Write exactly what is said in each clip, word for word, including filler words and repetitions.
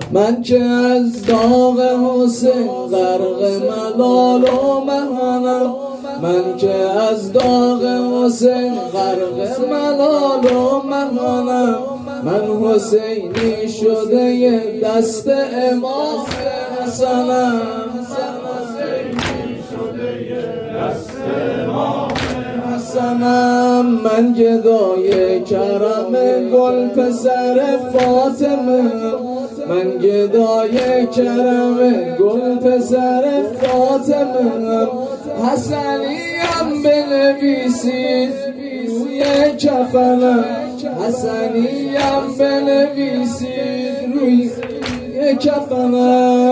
من که از داغ حسین غرق ملال و مهانم، من که از داغ حسین غرق ملال و مهانم. من حسینی شده ی دست امام حسنم، من گدای کرم گل پسر فاطمه، من گدای کرم گل پسر فاطمه. حسنیم بنویسید روی کفنم، حسنیم بنویسید روی کفنم.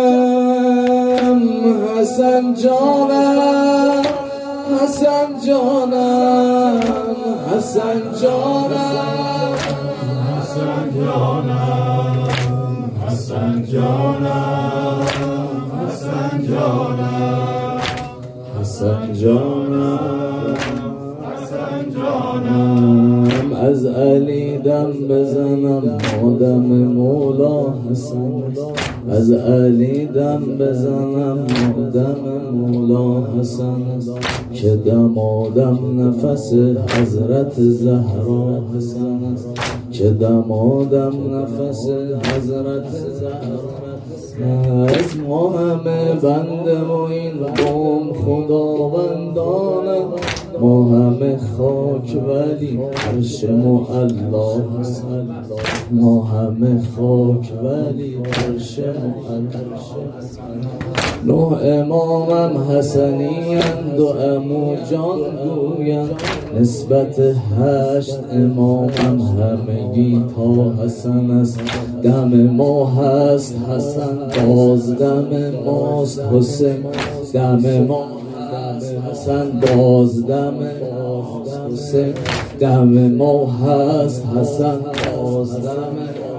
حسن جانم، حسن جانم، حسن جانم، حسن جانم، حسن جانم، حسن جانم، حسن جانم، حسن جانم. از علی دم بزنم مادم مولا حسن، از علی دم بزنم مادم مولا حسن، که دمادم نفس حضرت زهرا حسن، که دمادم نفس حضرت زهرا. از ما همه بنده و این قوم خداوندانه، ما همه خاک ولی عرش معلا حسن، ما همه خاک ولی عرش معلا. نه امامم حسنی اند و عمو جان گویم، نسبت هشت امامم همگی تا حسن است. دم ما هست حسن، باز دم ماست حسین، دم ما هست حسن، باز دم ماست حسین، دم ما هست حسن، باز دم.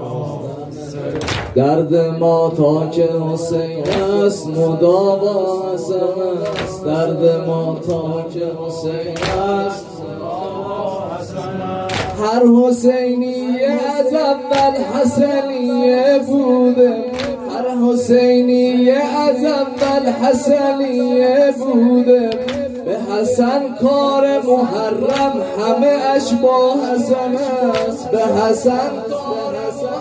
درد ما تا که حسین است مداوا حسن است، درد ما تا که حسین است مداوا حسن است. هر حسینی از اول حسنیه بوده، هر حسینی از اول حسنیه بوده. به حسن کار محرم همه اش با حسن است، به حسن کار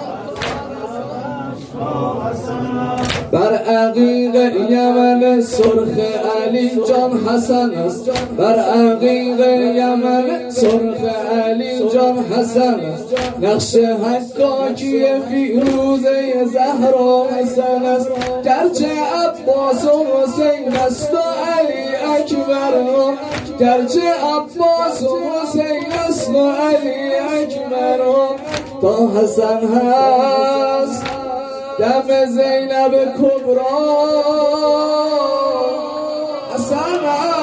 بر عقیق یمن سرخ علی جان حسن است، بر عقیق یمن سرخ علی جان حسن است. نقش حکاکی فیروزه زهرا حسن است، گرچه عباس و حسین است و علی اکبر، گرچه عباس و حسین است و علی اکبر. تا حسن هست دم زینب کبرا حسن